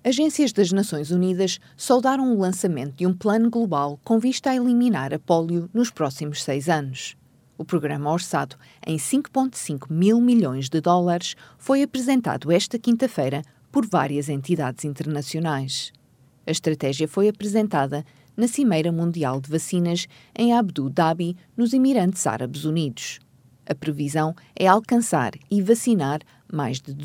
Agências das Nações Unidas saudaram o lançamento de um plano global com vista a eliminar a pólio nos próximos 6 anos. O programa, orçado em 5,5 mil milhões de dólares, foi apresentado esta quinta-feira por várias entidades internacionais. A estratégia foi apresentada na Cimeira Mundial de Vacinas em Abu Dhabi, nos Emirados Árabes Unidos. A previsão é alcançar e vacinar mais de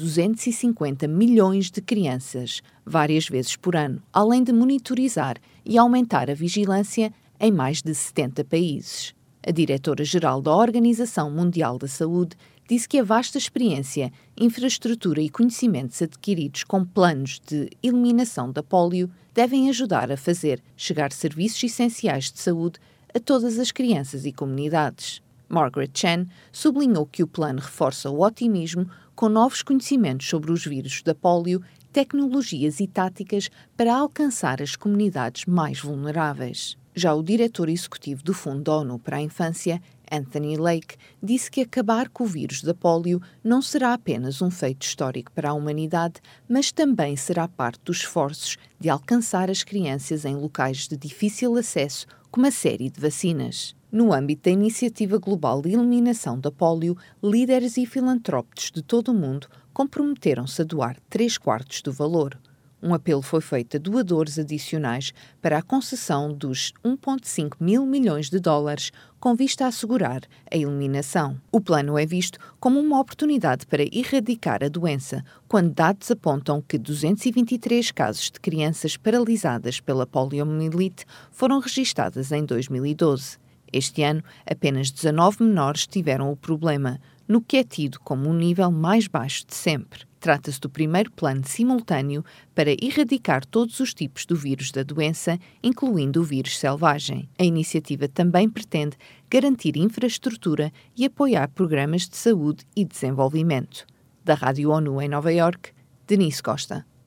250 milhões de crianças, várias vezes por ano, além de monitorizar e aumentar a vigilância em mais de 70 países. A diretora-geral da Organização Mundial da Saúde disse que a vasta experiência, infraestrutura e conhecimentos adquiridos com planos de eliminação da pólio devem ajudar a fazer chegar serviços essenciais de saúde a todas as crianças e comunidades. Margaret Chan sublinhou que o plano reforça o otimismo com novos conhecimentos sobre os vírus da pólio, tecnologias e táticas para alcançar as comunidades mais vulneráveis. Já o diretor executivo do Fundo da ONU para a Infância, Anthony Lake, disse que acabar com o vírus da pólio não será apenas um feito histórico para a humanidade, mas também será parte dos esforços de alcançar as crianças em locais de difícil acesso, com uma série de vacinas. No âmbito da Iniciativa Global de Eliminação da Pólio, líderes e filantrópicos de todo o mundo comprometeram-se a doar 3/4 do valor. Um apelo foi feito a doadores adicionais para a concessão dos 1,5 mil milhões de dólares com vista a assegurar a eliminação. O plano é visto como uma oportunidade para erradicar a doença, quando dados apontam que 223 casos de crianças paralisadas pela poliomielite foram registadas em 2012. Este ano, apenas 19 menores tiveram o problema, no que é tido como um nível mais baixo de sempre. Trata-se do primeiro plano simultâneo para erradicar todos os tipos do vírus da doença, incluindo o vírus selvagem. A iniciativa também pretende garantir infraestrutura e apoiar programas de saúde e desenvolvimento. Da Rádio ONU em Nova Iorque, Denise Costa.